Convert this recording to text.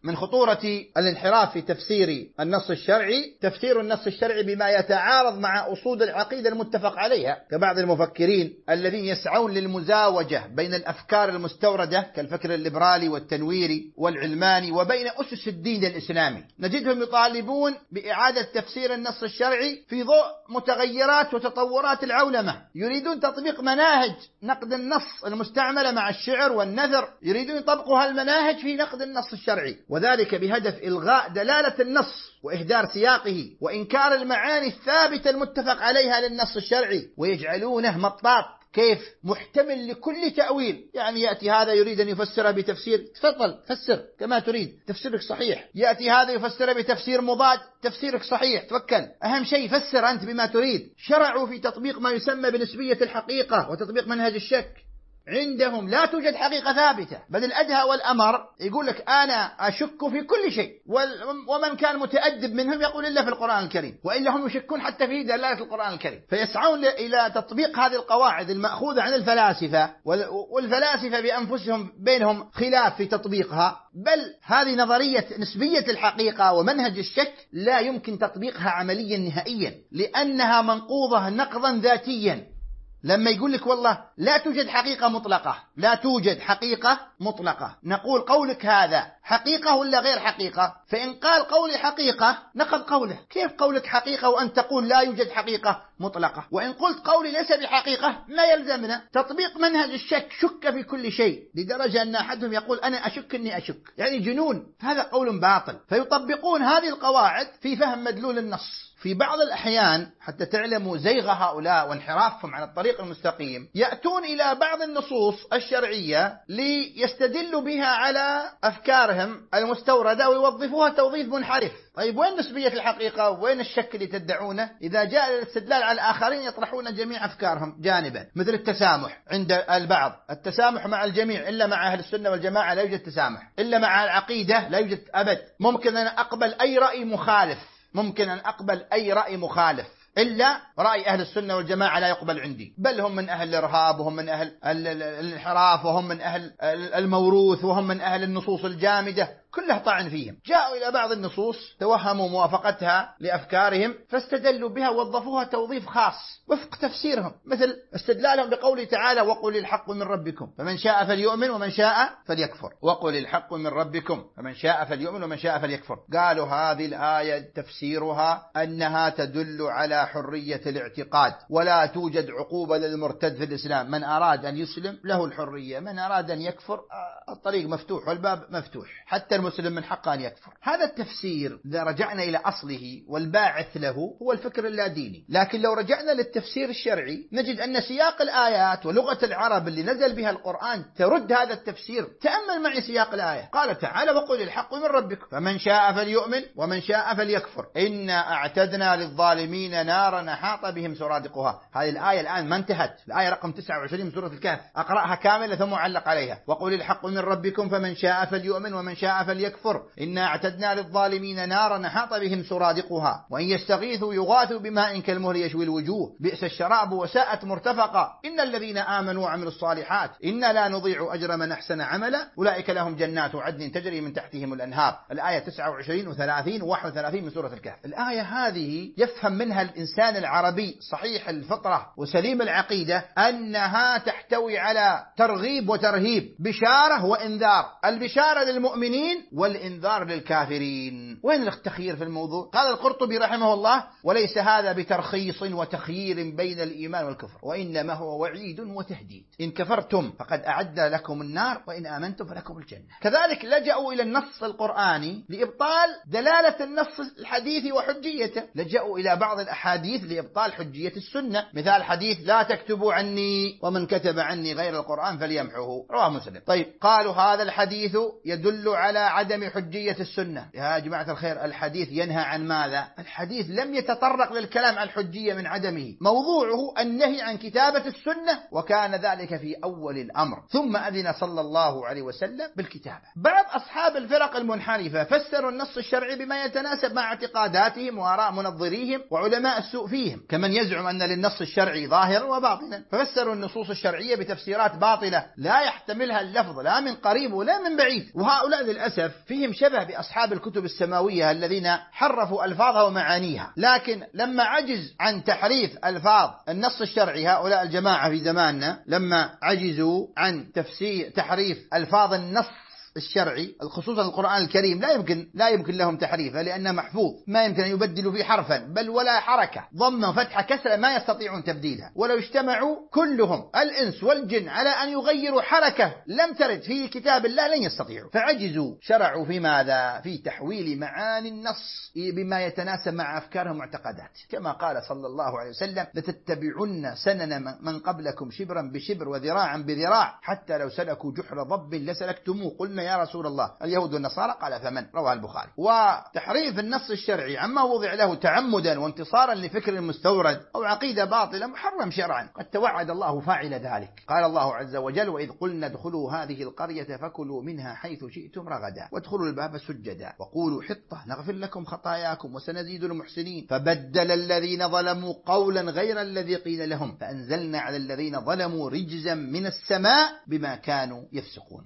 من خطورة الانحراف في تفسير النص الشرعي تفسير النص الشرعي بما يتعارض مع أصول العقيدة المتفق عليها، كبعض المفكرين الذين يسعون للمزاوجة بين الأفكار المستوردة كالفكر الليبرالي والتنويري والعلماني وبين أسس الدين الإسلامي. نجدهم يطالبون بإعادة تفسير النص الشرعي في ضوء متغيرات وتطورات العولمة، يريدون تطبيق مناهج نقد النص المستعملة مع الشعر والنثر، يريدون يطبقوا هالمناهج في نقد النص الشرعي، وذلك بهدف إلغاء دلالة النص وإهدار سياقه وإنكار المعاني الثابتة المتفق عليها للنص الشرعي، ويجعلونه مطاط كيف محتمل لكل تأويل. يعني يأتي هذا يريد أن يفسرها بتفسير، تفضل فسر كما تريد، تفسيرك صحيح. يأتي هذا يفسرها بتفسير مضاد، تفسيرك صحيح، توكل، أهم شيء فسر أنت بما تريد. شرعوا في تطبيق ما يسمى بنسبية الحقيقة وتطبيق منهج الشك. عندهم لا توجد حقيقة ثابتة، بل الأدهى والأمر يقول لك أنا أشك في كل شيء، ومن كان متأدب منهم يقول إلا في القرآن الكريم، وإلا هم يشكون حتى في دلالة القرآن الكريم. فيسعون إلى تطبيق هذه القواعد المأخوذة عن الفلاسفة، والفلاسفة بأنفسهم بينهم خلاف في تطبيقها، بل هذه نظرية نسبية الحقيقة ومنهج الشك لا يمكن تطبيقها عمليا نهائيا، لأنها منقوضة نقضا ذاتيا. لما يقول لك والله لا توجد حقيقة مطلقة، لا توجد حقيقة مطلقة، نقول قولك هذا حقيقة ولا غير حقيقة؟ فإن قال قولي حقيقة نقض قوله. كيف قولك حقيقة وأن تقول لا يوجد حقيقة مطلقة؟ وإن قلت قولي ليس بحقيقة ما يلزمنا تطبيق منهج الشك، شك في كل شيء، لدرجة أن أحدهم يقول أنا أشك أني أشك، يعني جنون. هذا قول باطل. فيطبقون هذه القواعد في فهم مدلول النص. في بعض الأحيان حتى تعلموا زيغ هؤلاء وانحرافهم عن الطريق المستقيم، يأتون إلى بعض النصوص الشرعية ليستدلوا بها على أفكارهم المستوردة ويوظفوها توظيف منحرف. طيب وين نسبية الحقيقة وين الشك اللي تدعونه؟ إذا جاء الاستدلال على الآخرين يطرحون جميع أفكارهم جانبا، مثل التسامح عند البعض، التسامح مع الجميع إلا مع أهل السنة والجماعة لا يوجد تسامح، إلا مع العقيدة لا يوجد أبد. ممكن أن أقبل أي رأي مخالف، ممكن أن أقبل أي رأي مخالف، إلا رأي أهل السنة والجماعة لا يقبل عندي، بل هم من أهل الإرهاب وهم من أهل الانحراف وهم من أهل الموروث وهم من أهل النصوص الجامدة، كلها طعن فيهم. جاءوا إلى بعض النصوص توهموا موافقتها لأفكارهم فاستدلوا بها ووظفوها توظيف خاص وفق تفسيرهم، مثل استدلالهم بقوله تعالى وقل الحق من ربكم فمن شاء فليؤمن ومن شاء فليكفر، وقل الحق من ربكم فمن شاء فليؤمن ومن شاء فليكفر. قالوا هذه الآية تفسيرها أنها تدل على حرية الاعتقاد ولا توجد عقوبة للمرتد في الإسلام، من أراد أن يسلم له الحرية، من أراد أن يكفر الطريق مفتوح والباب مفتوح، حتى المسلم من حقه أن يكفر. هذا التفسير إذا رجعنا إلى أصله والباعث له هو الفكر اللاديني، لكن لو رجعنا للتفسير الشرعي نجد أن سياق الآيات ولغة العرب اللي نزل بها القرآن ترد هذا التفسير. تأمل معي سياق الآية، قال تعالى وقل الحق من ربكم فمن شاء فليؤمن ومن شاء فليكفر إنا أعتدنا للظالمين نارا أحاط بهم سرادقها. هذه الآية الآن ما انتهت، الآية رقم 29 من سورة الكهف، أقرأها كاملة ثم أعلق عليها. وقل الحق من ربكم فمن شاء فليؤمن ومن شاء فليكفر إنا أعتدنا للظالمين نارا أحاط بهم سرادقها وإن يستغيثوا يغاثوا بماء كالمهل يشوي الوجوه بئس الشراب وساءت مرتفقا إن الذين آمنوا وعملوا الصالحات إنا لا نضيع أجر من أحسن عملا أولئك لهم جنات عدن تجري من تحتهم الأنهار. الآية 29 و30 و31 من سورة الكهف. الآية هذه يفهم منها الإنسان العربي صحيح الفطرة وسليم العقيدة أنها تحتوي على ترغيب وترهيب، بشارة وإنذار، البشارة للمؤمنين والإنذار للكافرين. وين التخيير في الموضوع؟ قال القرطبي رحمه الله وليس هذا بترخيص وتخيير بين الإيمان والكفر وإنما هو وعيد وتهديد، إن كفرتم فقد أعد لكم النار وإن آمنتم فلكم الجنة. كذلك لجأوا إلى النص القرآني لإبطال دلالة النص الحديثي وحجيته، لجأوا إلى بعض الأحاديث لإبطال حجية السنة، مثال حديث لا تكتبوا عني ومن كتب عني غير القرآن فليمحوه رواه مسلم. طيب قالوا هذا الحديث يدل على عدم حجية السنة. يا جماعة الخير الحديث ينهى عن ماذا؟ الحديث لم يتطرق للكلام عن الحجية من عدمه، موضوعه النهي عن كتابة السنة وكان ذلك في أول الأمر، ثم أذن صلى الله عليه وسلم بالكتابة. بعض أصحاب الفرق المنحرفة فسروا النص الشرعي بما يتناسب مع اعتقاداتهم وآراء منظريهم وعلماء السوء فيهم، كمن يزعم أن للنص الشرعي ظاهرا وباطنا، ففسروا النصوص الشرعية بتفسيرات باطلة لا يحتملها اللفظ لا من قريب ولا من بعيد. وهؤلاء للأسف للأسف فيهم شبه بأصحاب الكتب السماوية الذين حرفوا ألفاظها ومعانيها، لكن لما عجز عن تحريف ألفاظ النص الشرعي هؤلاء الجماعة في زماننا، لما عجزوا عن تحريف ألفاظ النص الشرعي خصوصا القرآن الكريم، لا يمكن لهم تحريفه لأنه محفوظ، ما يمكن أن يبدلوا فيه حرفا بل ولا حركة، ضمة فتحة كسرة ما يستطيعون تبديلها، ولو اجتمعوا كلهم الإنس والجن على أن يغيروا حركة لم ترد في كتاب الله لن يستطيعوا، فعجزوا. شرعوا في ماذا؟ في تحويل معاني النص بما يتناسب مع أفكارهم ومعتقدات، كما قال صلى الله عليه وسلم: لتتبعن سنن من قبلكم شبرا بشبر وذراعا بذراع حتى لو سلكوا جحر ضب لسلكتموه. قلنا يا رسول الله اليهود والنصارى؟ قال فمن؟ رواه البخاري. وتحريف النص الشرعي عما وضع له تعمدا وانتصارا لفكر مستورد أو عقيدة باطلة محرم شرعا، قد توعد الله فاعل ذلك. قال الله عز وجل: وإذ قلنا ادخلوا هذه القرية فكلوا منها حيث شئتم رغدا وادخلوا الباب سجدا وقولوا حطة نغفر لكم خطاياكم وسنزيد المحسنين فبدل الذين ظلموا قولا غير الذي قيل لهم فأنزلنا على الذين ظلموا رجزا من السماء بما كانوا يفسقون.